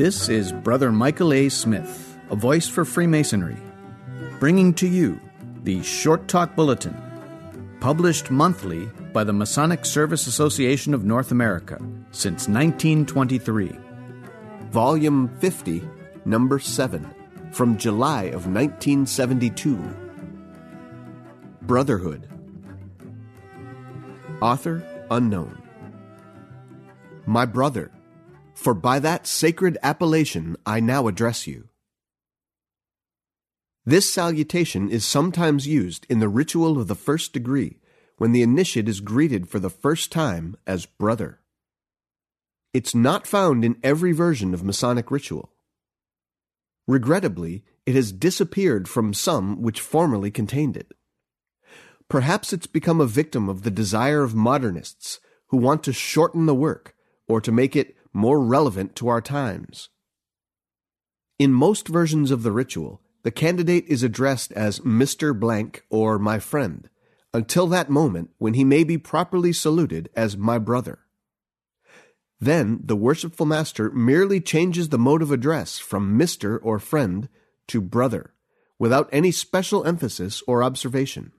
This is Brother Michael A. Smith, a voice for Freemasonry, bringing to you the Short Talk Bulletin, published monthly by the Masonic Service Association of North America since 1923. Volume 50, Number 7, from July of 1972. Brotherhood. Author unknown. My brother, for by that sacred appellation I now address you. This salutation is sometimes used in the ritual of the first degree when the initiate is greeted for the first time as brother. It's not found in every version of Masonic ritual. Regrettably, it has disappeared from some which formerly contained it. Perhaps it's become a victim of the desire of modernists who want to shorten the work or to make it more relevant to our times. In most versions of the ritual, the candidate is addressed as Mr. Blank or my friend, until that moment when he may be properly saluted as my brother. Then the worshipful master merely changes the mode of address from Mr. or friend to brother, without any special emphasis or observation.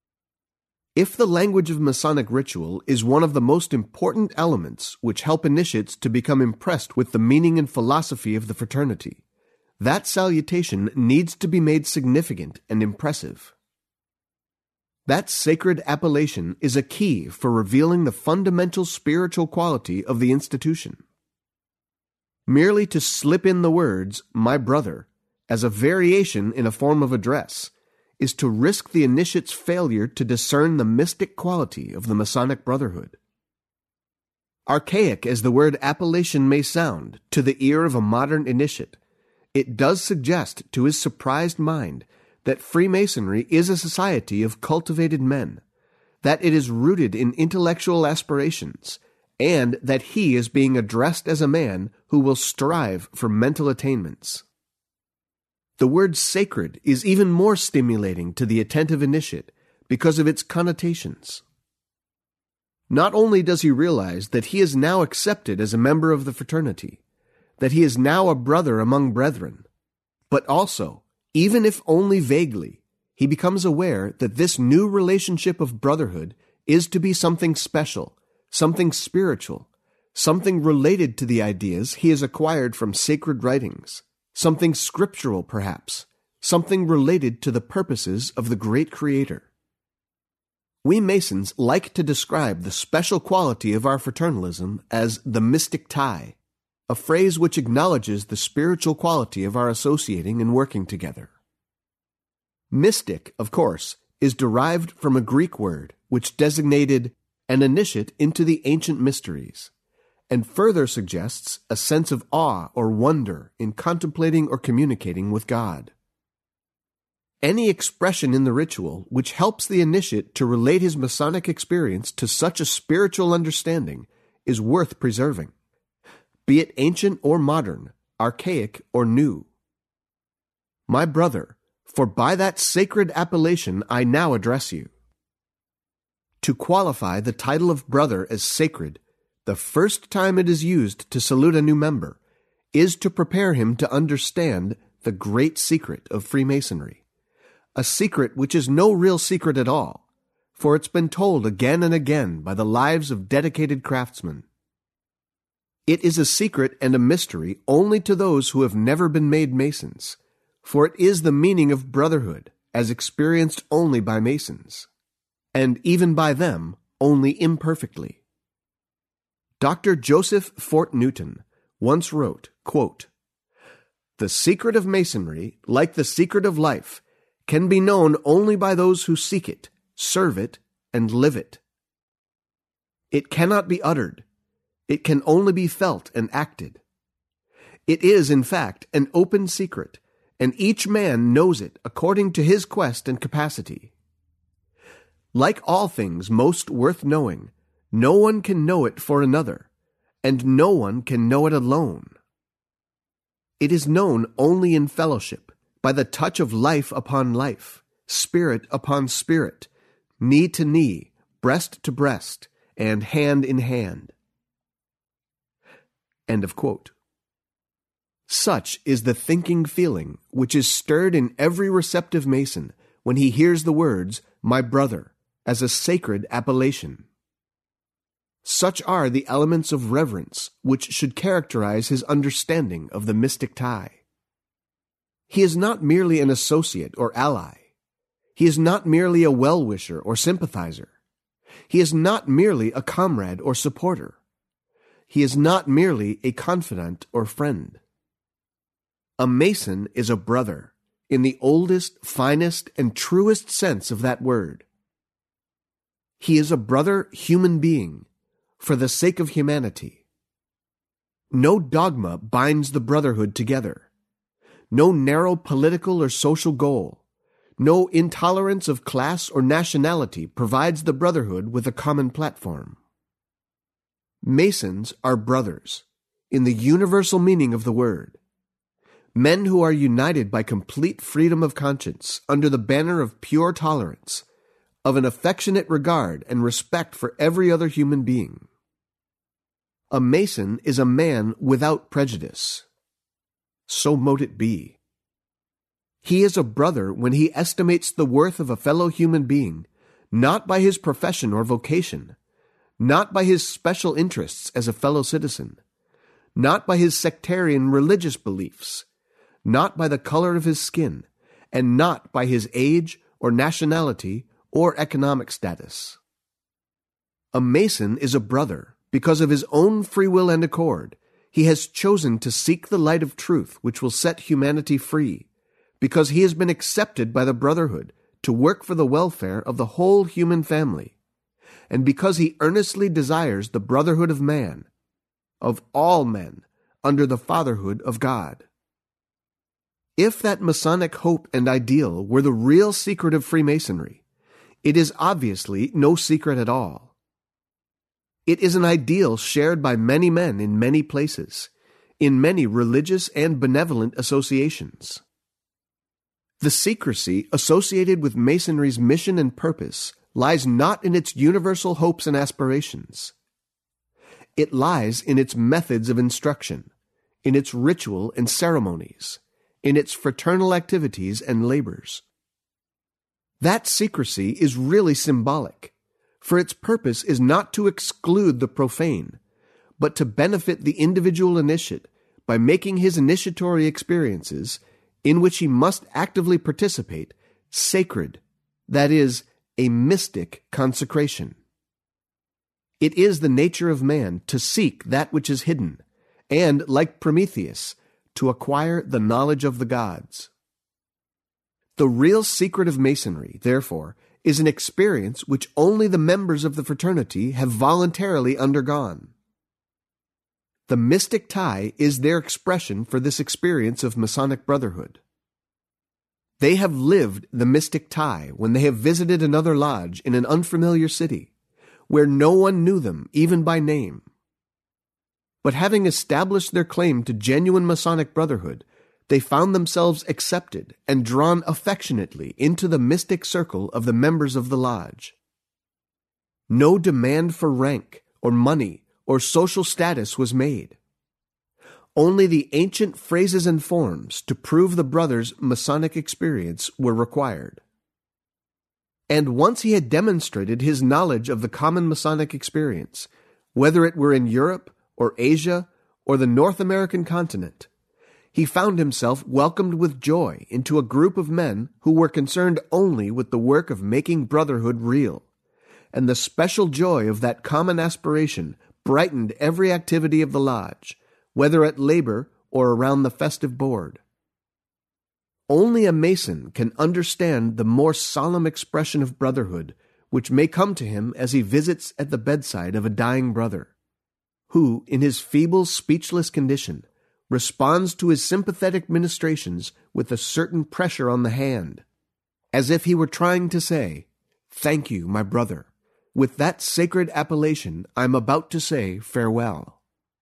If the language of Masonic ritual is one of the most important elements which help initiates to become impressed with the meaning and philosophy of the fraternity, that salutation needs to be made significant and impressive. That sacred appellation is a key for revealing the fundamental spiritual quality of the institution. Merely to slip in the words, my brother, as a variation in a form of address, is to risk the initiate's failure to discern the mystic quality of the Masonic Brotherhood. Archaic as the word appellation may sound to the ear of a modern initiate, it does suggest to his surprised mind that Freemasonry is a society of cultivated men, that it is rooted in intellectual aspirations, and that he is being addressed as a man who will strive for mental attainments. The word sacred is even more stimulating to the attentive initiate because of its connotations. Not only does he realize that he is now accepted as a member of the fraternity, that he is now a brother among brethren, but also, even if only vaguely, he becomes aware that this new relationship of brotherhood is to be something special, something spiritual, something related to the ideas he has acquired from sacred writings, something scriptural perhaps, something related to the purposes of the great Creator. We Masons like to describe the special quality of our fraternalism as the mystic tie, a phrase which acknowledges the spiritual quality of our associating and working together. Mystic, of course, is derived from a Greek word which designated an initiate into the ancient mysteries, and further suggests a sense of awe or wonder in contemplating or communicating with God. Any expression in the ritual which helps the initiate to relate his Masonic experience to such a spiritual understanding is worth preserving, be it ancient or modern, archaic or new. My brother, for by that sacred appellation I now address you. To qualify the title of brother as sacred, the first time it is used to salute a new member is to prepare him to understand the great secret of Freemasonry, a secret which is no real secret at all, for it's been told again and again by the lives of dedicated craftsmen. It is a secret and a mystery only to those who have never been made Masons, for it is the meaning of brotherhood as experienced only by Masons, and even by them only imperfectly. Dr. Joseph Fort Newton once wrote, quote, "The secret of Masonry, like the secret of life, can be known only by those who seek it, serve it, and live it. It cannot be uttered. It can only be felt and acted. It is, in fact, an open secret, and each man knows it according to his quest and capacity. Like all things most worth knowing, no one can know it for another, and no one can know it alone. It is known only in fellowship, by the touch of life upon life, spirit upon spirit, knee to knee, breast to breast, and hand in hand." End of quote. Such is the thinking feeling which is stirred in every receptive Mason when he hears the words, "my brother," as a sacred appellation. Such are the elements of reverence which should characterize his understanding of the mystic tie. He is not merely an associate or ally. He is not merely a well-wisher or sympathizer. He is not merely a comrade or supporter. He is not merely a confidant or friend. A Mason is a brother, in the oldest, finest, and truest sense of that word. He is a brother human being, for the sake of humanity. No dogma binds the brotherhood together. No narrow political or social goal, no intolerance of class or nationality provides the brotherhood with a common platform. Masons are brothers, in the universal meaning of the word. Men who are united by complete freedom of conscience under the banner of pure tolerance, of an affectionate regard and respect for every other human being. A Mason is a man without prejudice. So mote it be. He is a brother when he estimates the worth of a fellow human being, not by his profession or vocation, not by his special interests as a fellow citizen, not by his sectarian religious beliefs, not by the color of his skin, and not by his age or nationality or economic status. A Mason is a brother because of his own free will and accord. He has chosen to seek the light of truth which will set humanity free, because he has been accepted by the brotherhood to work for the welfare of the whole human family, and because he earnestly desires the brotherhood of man, of all men, under the fatherhood of God. If that Masonic hope and ideal were the real secret of Freemasonry, it is obviously no secret at all. It is an ideal shared by many men in many places, in many religious and benevolent associations. The secrecy associated with Masonry's mission and purpose lies not in its universal hopes and aspirations. It lies in its methods of instruction, in its ritual and ceremonies, in its fraternal activities and labors. That secrecy is really symbolic, for its purpose is not to exclude the profane, but to benefit the individual initiate by making his initiatory experiences, in which he must actively participate, sacred, that is, a mystic consecration. It is the nature of man to seek that which is hidden, and, like Prometheus, to acquire the knowledge of the gods. The real secret of Masonry, therefore, is an experience which only the members of the fraternity have voluntarily undergone. The mystic tie is their expression for this experience of Masonic brotherhood. They have lived the mystic tie when they have visited another lodge in an unfamiliar city, where no one knew them even by name. But having established their claim to genuine Masonic brotherhood, they found themselves accepted and drawn affectionately into the mystic circle of the members of the lodge. No demand for rank or money or social status was made. Only the ancient phrases and forms to prove the brothers' Masonic experience were required. And once he had demonstrated his knowledge of the common Masonic experience, whether it were in Europe or Asia or the North American continent, he found himself welcomed with joy into a group of men who were concerned only with the work of making brotherhood real, and the special joy of that common aspiration brightened every activity of the lodge, whether at labor or around the festive board. Only a Mason can understand the more solemn expression of brotherhood which may come to him as he visits at the bedside of a dying brother, who, in his feeble, speechless condition, responds to his sympathetic ministrations with a certain pressure on the hand, as if he were trying to say, "Thank you, my brother. With that sacred appellation, I am about to say farewell."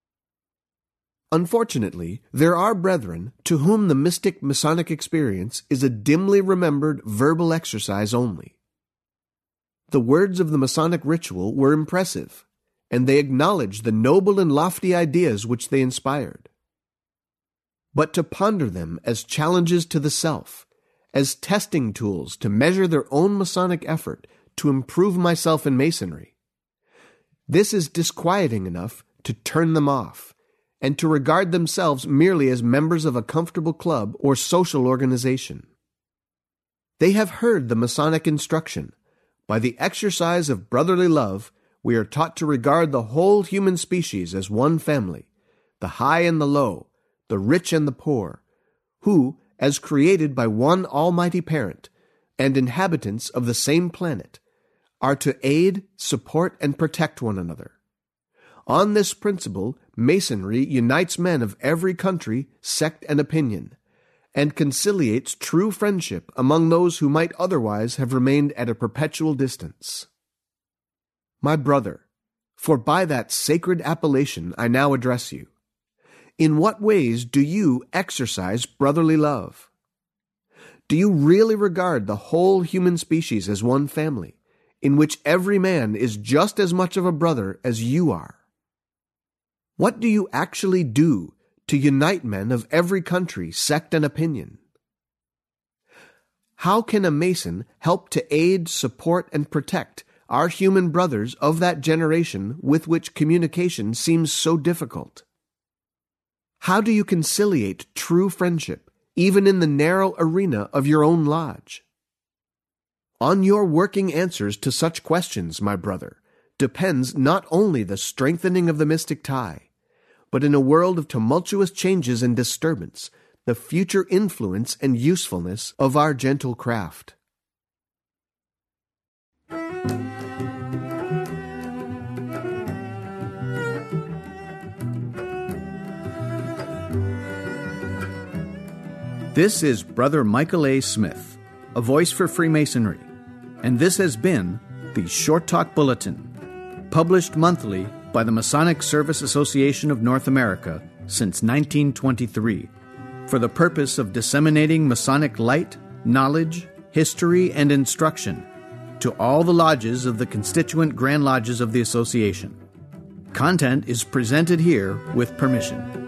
Unfortunately, there are brethren to whom the mystic Masonic experience is a dimly remembered verbal exercise only. The words of the Masonic ritual were impressive, and they acknowledged the noble and lofty ideas which they inspired. but to ponder them as challenges to the self, as testing tools to measure their own Masonic effort to improve myself in Masonry. This is disquieting enough to turn them off, and to regard themselves merely as members of a comfortable club or social organization. They have heard the Masonic instruction. By the exercise of brotherly love, we are taught to regard the whole human species as one family, the high and the low, the rich and the poor, who, as created by one almighty parent, and inhabitants of the same planet, are to aid, support, and protect one another. On this principle, Masonry unites men of every country, sect, and opinion, and conciliates true friendship among those who might otherwise have remained at a perpetual distance. My brother, for by that sacred appellation I now address you, in what ways do you exercise brotherly love? Do you really regard the whole human species as one family, in which every man is just as much of a brother as you are? What do you actually do to unite men of every country, sect, and opinion? How can a Mason help to aid, support, and protect our human brothers of that generation with which communication seems so difficult? How do you conciliate true friendship, even in the narrow arena of your own lodge? On your working answers to such questions, my brother, depends not only the strengthening of the mystic tie, but in a world of tumultuous changes and disturbance, the future influence and usefulness of our gentle craft. This is Brother Michael A. Smith, a voice for Freemasonry, and this has been the Short Talk Bulletin, published monthly by the Masonic Service Association of North America since 1923, for the purpose of disseminating Masonic light, knowledge, history, and instruction to all the lodges of the constituent Grand Lodges of the Association. Content is presented here with permission.